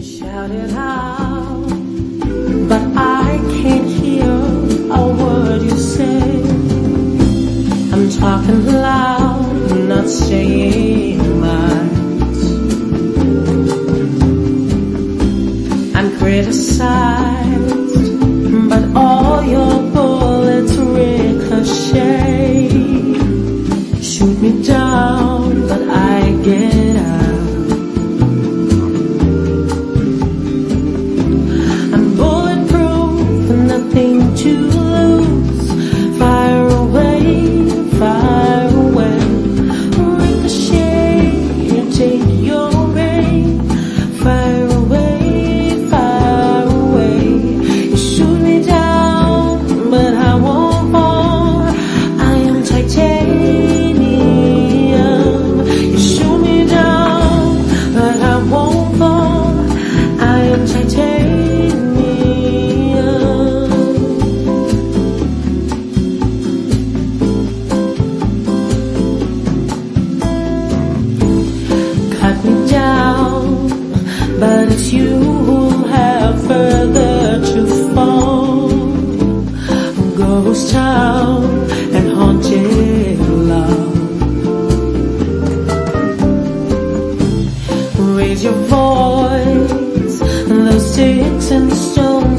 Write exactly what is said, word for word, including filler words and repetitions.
Shout it out, but I can't hear a word you say. I'm talking loud, not saying much. I'm criticized, but all your bullets ricochet. Shoot me down, but I get up. To lose, fire away, fire away, ricochet, take your aim, fire away, fire away. You shoot me down, but I won't fall. I am titanium. You shoot me down, but I won't fall. I am titanium. But it's you who have further to fall. Ghost town and haunted love. Raise your voice, the sticks and stones